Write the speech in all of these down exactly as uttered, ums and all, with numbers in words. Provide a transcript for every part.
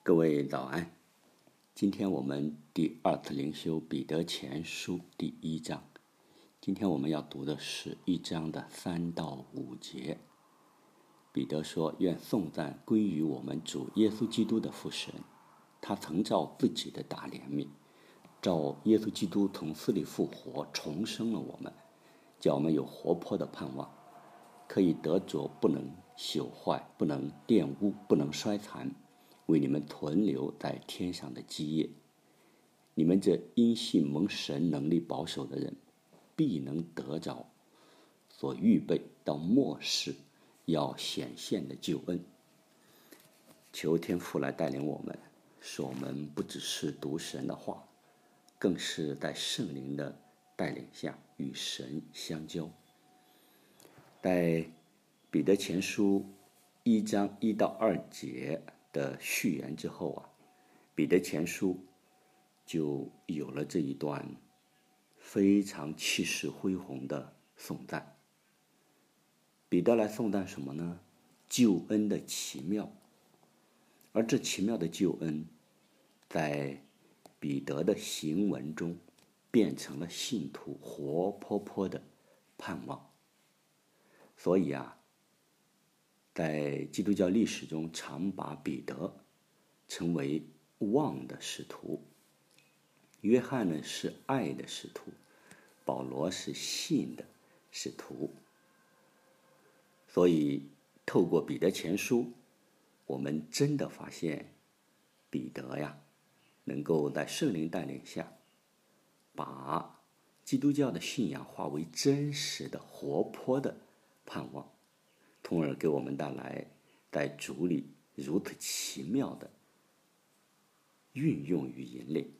各位早安，今天我们第二次灵修彼得前书第一章。今天我们要读的是一章的三到五节。彼得说：愿颂赞归于我们主耶稣基督的父神，他曾照自己的大怜悯，照耶稣基督从死里复活，重生了我们，叫我们有活泼的盼望，可以得着不能朽坏、不能玷污、不能衰残，为你们存留在天上的基业。你们这因信蒙神能力保守的人，必能得着所预备到末世要显现的救恩。求天父来带领我们，使我们不只是读神的话，更是在圣灵的带领下与神相交。在彼得前书一章一到二节的序言之后啊，彼得前书就有了这一段非常气势恢宏的颂赞。彼得来颂赞什么呢？救恩的奇妙。而这奇妙的救恩，在彼得的行文中变成了信徒活泼泼的盼望。所以啊，在基督教历史中常把彼得称为望的使徒，约翰呢是爱的使徒，保罗是信的使徒。所以透过彼得前书，我们真的发现彼得呀能够在圣灵带领下，把基督教的信仰化为真实的活泼的盼望，从而给我们带来在主里如此奇妙的运用与引领。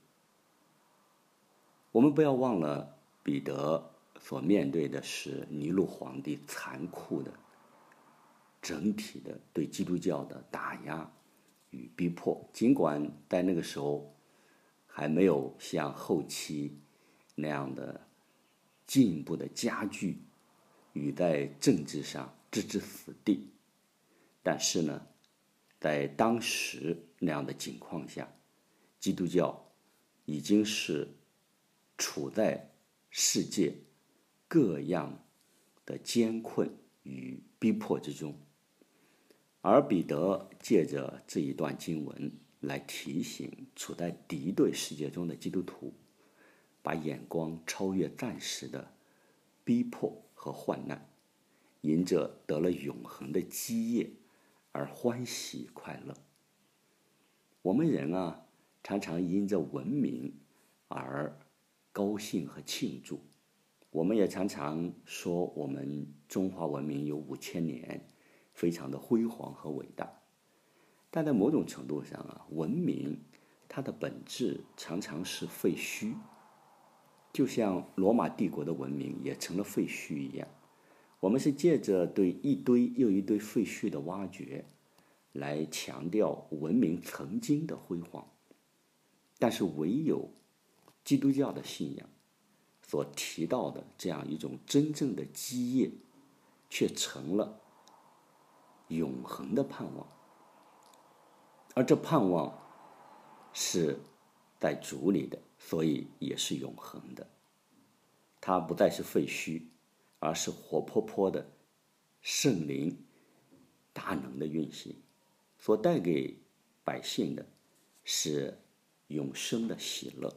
我们不要忘了，彼得所面对的是尼禄皇帝残酷的整体的对基督教的打压与逼迫。尽管在那个时候还没有像后期那样的进一步的加剧与在政治上置之死地，但是呢，在当时那样的境况下，基督教已经是处在世界各样的艰困与逼迫之中。而彼得借着这一段经文来提醒处在敌对世界中的基督徒，把眼光超越暂时的逼迫和患难，因着得了永恒的基业而欢喜快乐。我们人啊，常常因着文明而高兴和庆祝。我们也常常说我们中华文明有五千年，非常的辉煌和伟大。但在某种程度上啊，文明它的本质常常是废墟，就像罗马帝国的文明也成了废墟一样。我们是借着对一堆又一堆废墟的挖掘，来强调文明曾经的辉煌。但是唯有基督教的信仰所提到的这样一种真正的基业，却成了永恒的盼望。而这盼望是在主里的，所以也是永恒的。它不再是废墟，而是活泼泼的圣灵大能的运行，所带给百姓的是永生的喜乐。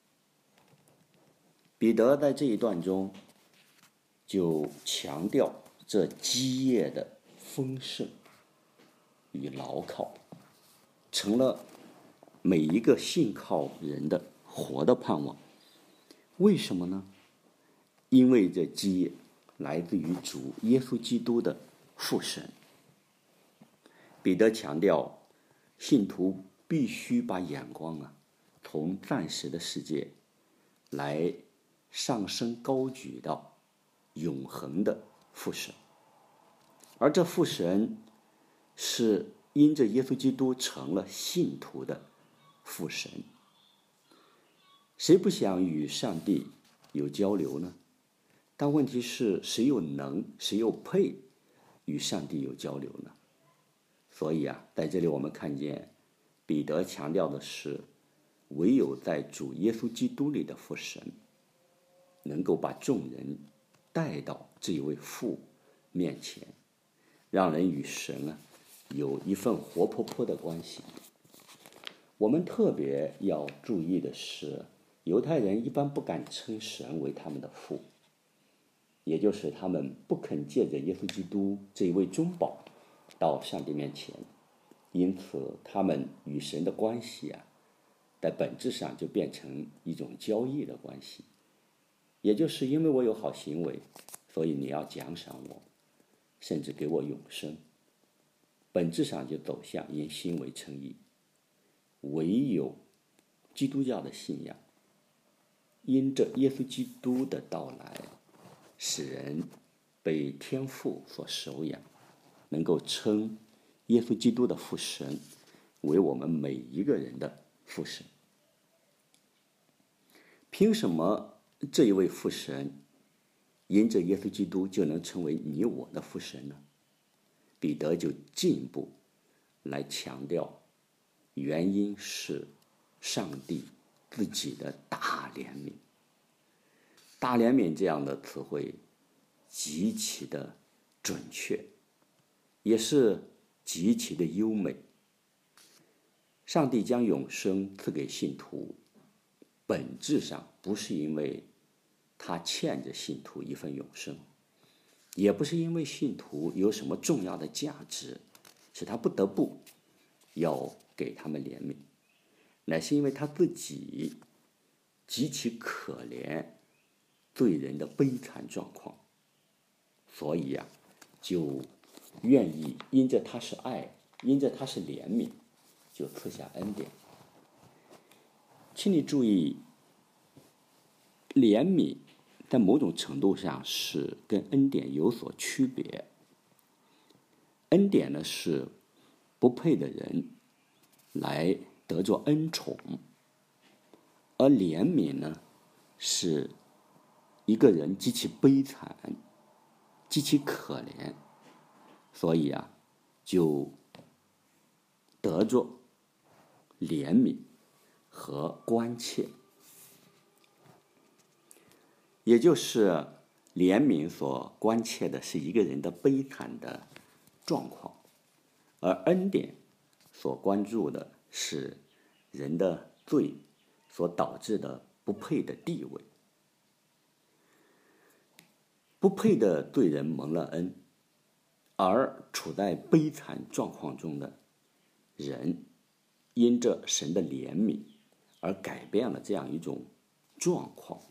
彼得在这一段中就强调这基业的丰盛与牢靠，成了每一个信靠人的活的盼望。为什么呢？因为这基业来自于主耶稣基督的父神。彼得强调，信徒必须把眼光啊从暂时的世界来上升高举到永恒的父神。而这父神是因着耶稣基督成了信徒的父神。谁不想与上帝有交流呢？但问题是，谁又能，谁又配与上帝有交流呢？所以啊，在这里我们看见彼得强调的是，唯有在主耶稣基督里的父神，能够把众人带到这一位父面前，让人与神啊有一份活泼泼的关系。我们特别要注意的是，犹太人一般不敢称神为他们的父，也就是他们不肯借着耶稣基督这一位中保到上帝面前，因此他们与神的关系啊，在本质上就变成一种交易的关系，也就是因为我有好行为，所以你要奖赏我，甚至给我永生，本质上就走向因行为称义。唯有基督教的信仰，因着耶稣基督的到来，使人被天父所收养，能够称耶稣基督的父神为我们每一个人的父神。凭什么这一位父神因着耶稣基督就能成为你我的父神呢？彼得就进一步来强调，原因是上帝自己的大怜悯。大怜悯这样的词汇极其的准确，也是极其的优美。上帝将永生赐给信徒，本质上不是因为他欠着信徒一份永生，也不是因为信徒有什么重要的价值，使他不得不要给他们怜悯，乃是因为他自己极其可怜罪人的悲惨状况，所以呀、啊，就愿意因着他是爱，因着他是怜悯，就赐下恩典。请你注意，怜悯在某种程度上是跟恩典有所区别。恩典呢，是不配的人来得着恩宠，而怜悯呢，是一个人极其悲惨，极其可怜，所以啊，就得着怜悯和关切。也就是怜悯所关切的是一个人的悲惨的状况，而恩典所关注的是人的罪所导致的不配的地位。不配的罪人蒙了恩，而处在悲惨状况中的人，因着神的怜悯而改变了这样一种状况。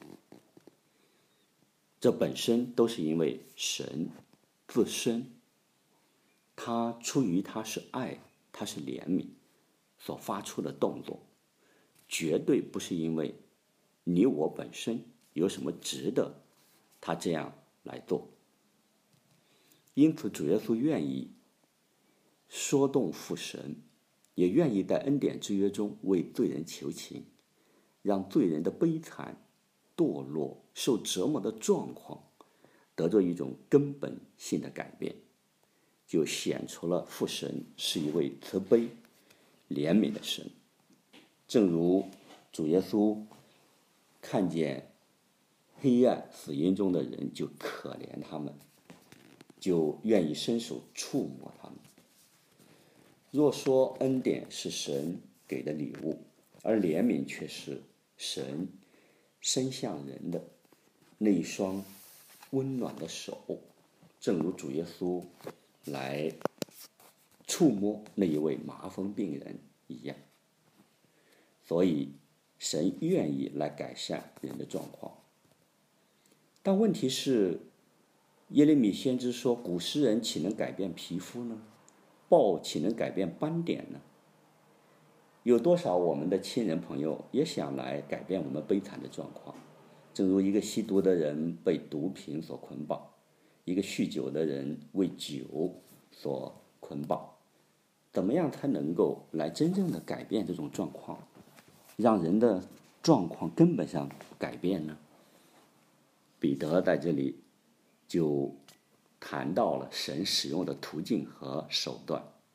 这本身都是因为神自身，他出于他是爱，他是怜悯所发出的动作，绝对不是因为你我本身有什么值得他这样来做。因此主耶稣愿意说动父神，也愿意在恩典之约中为罪人求情，让罪人的悲惨堕落受折磨的状况得着一种根本性的改变，就显出了父神是一位慈悲怜悯的神。正如主耶稣看见黑暗死荫中的人，就可怜他们，就愿意伸手触摸他们。若说恩典是神给的礼物，而怜悯却是神伸向人的那一双温暖的手，正如主耶稣来触摸那一位麻风病人一样。所以神愿意来改善人的状况。但问题是，耶利米先知说，古诗人岂能改变皮肤呢？豹岂能改变斑点呢？有多少我们的亲人朋友也想来改变我们悲惨的状况，正如一个吸毒的人被毒品所捆绑，一个酗酒的人为酒所捆绑。怎么样才能够来真正的改变这种状况，让人的状况根本上改变呢？彼得在这里就谈到了神使用的途径和手段，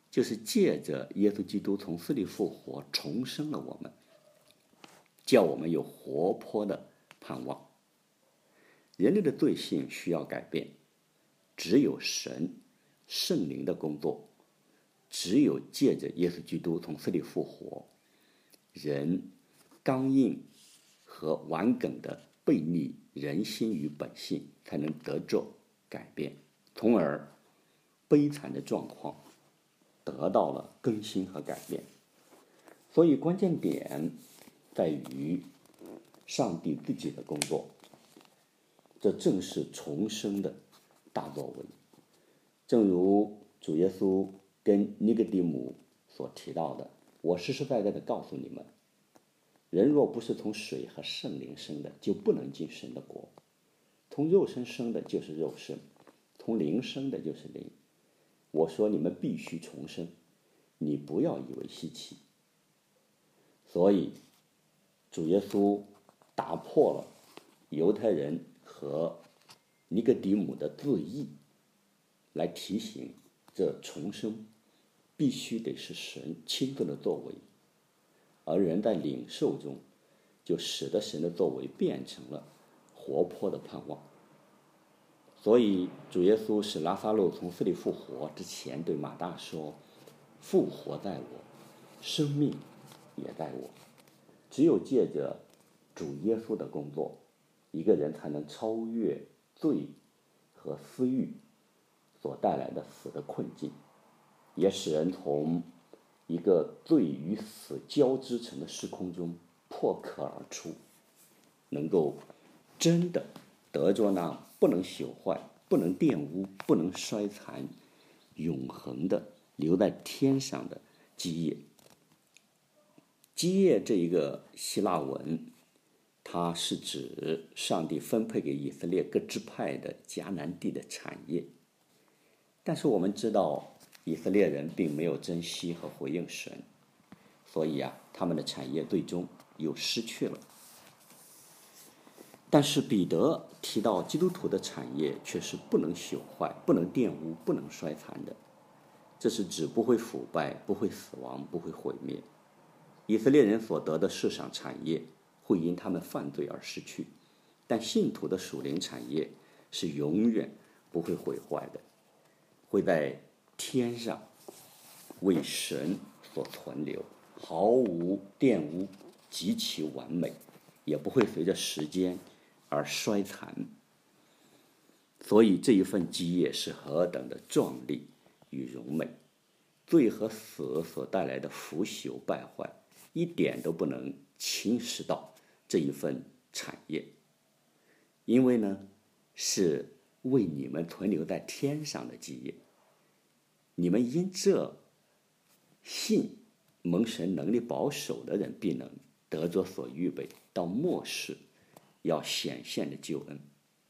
就是借着耶稣基督从死里复活，重生了我们，叫我们有活泼的盼望。人类的罪性需要改变，只有神圣灵的工作，只有借着耶稣基督从死里复活，人刚硬和顽梗的背逆人心与本性才能得着改变，从而悲惨的状况得到了更新和改变。所以关键点在于上帝自己的工作，这正是重生的大作为。正如主耶稣跟尼哥底母所提到的，我实实在在的告诉你们，人若不是从水和圣灵生的，就不能进神的国。从肉身生的就是肉身，从灵生的就是灵。我说你们必须重生，你不要以为稀奇。所以主耶稣打破了犹太人和尼哥底母的自义，来提醒这重生必须得是神亲自的作为，而人在领受中就使得神的作为变成了活泼的盼望。所以主耶稣使拉撒路从死里复活之前，对马大说，复活在我，生命也在我。只有借着主耶稣的工作，一个人才能超越罪和私欲所带来的死的困境，也使人从一个罪与死交织成的时空中破壳而出，能够真的得着那不能朽坏、不能玷污、不能衰残、永恒的留在天上的基业。基业这一个希腊文，它是指上帝分配给以色列各支派的迦南地的产业。但是我们知道，以色列人并没有珍惜和回应神，所以啊，他们的产业最终又失去了。但是彼得提到基督徒的产业却是不能朽坏、不能玷污、不能衰残的，这是指不会腐败、不会死亡、不会毁灭。以色列人所得的世上产业会因他们犯罪而失去，但信徒的属灵产业是永远不会毁坏的，会在天上为神所存留，毫无玷污，极其完美，也不会随着时间而衰残。所以这一份基业是何等的壮丽与荣美，罪和死所带来的腐朽败坏一点都不能侵蚀到这一份产业，因为呢，是为你们存留在天上的基业。你们因这信蒙神能力保守的人，必能得着所预备到末世要显现的救恩。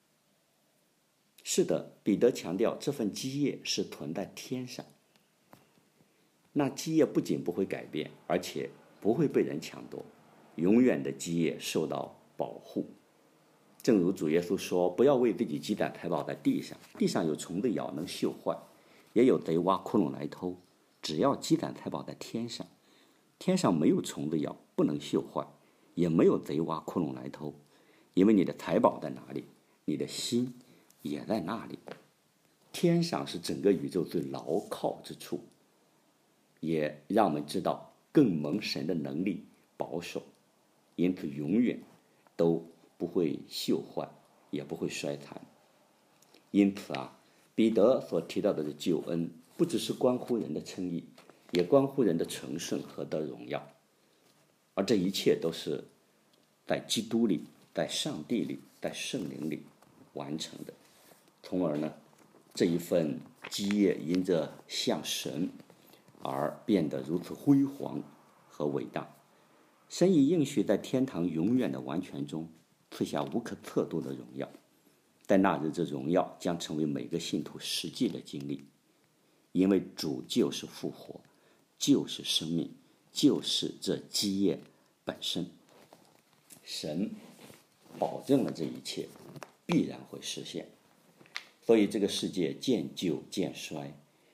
是的，彼得强调这份基业是存在天上。那基业不仅不会改变，而且不会被人抢夺，永远的基业受到保护。正如主耶稣说，不要为自己积攒财宝在地上，地上有虫子咬能锈坏，也有贼挖窟窿来偷，只要积攒财宝在天上，天上没有虫子咬，不能锈坏，也没有贼挖窟窿来偷，因为你的财宝在哪里，你的心也在那里。天上是整个宇宙最牢靠之处，也让我们知道更蒙神的能力保守，因此永远都不会锈坏，也不会衰残。因此啊，彼得所提到的救恩不只是关乎人的称义，也关乎人的成圣和得荣耀，而这一切都是在基督里、在上帝里、在圣灵里完成的。从而呢，这一份基业因着向神而变得如此辉煌和伟大。神已应许在天堂永远的完全中赐下无可测度的荣耀，在那日这荣耀将成为每个信徒实际的经历，因为主就是复活，就是生命，就是这基业本身。神保证了这一切必然会实现。所以这个世界渐旧渐衰，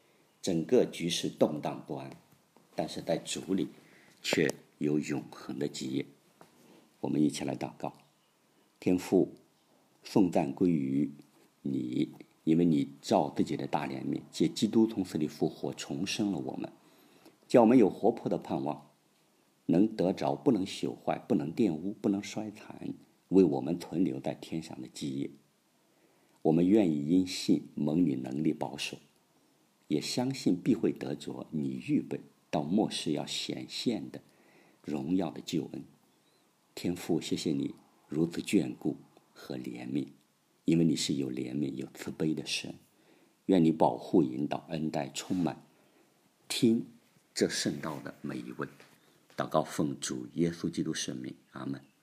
整个局势动荡不安，但是在主里却有永恒的基业。我们一起来祷告。天父，颂赞归于你，因为你照自己的大怜悯，借基督从死里复活，重生了我们，叫我们有活泼的盼望，能得着不能朽坏、不能玷污、不能衰残，为我们存留在天上的基业。我们愿意因信蒙你能力保守，也相信必会得着你预备到末世要显现的荣耀的救恩。天父，谢谢你如此眷顾和怜悯，因为你是有怜悯有慈悲的神。愿你保护引导恩待充满听这圣道的每一位。祷告奉主耶稣基督圣名，阿们。